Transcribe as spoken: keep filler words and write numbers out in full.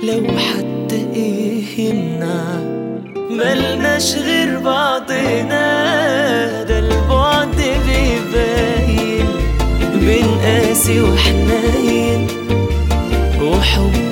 لو حتى ايه يمنع ملناش غير بعضنا. ده البعد بيبين بين قاسي وحنين وحب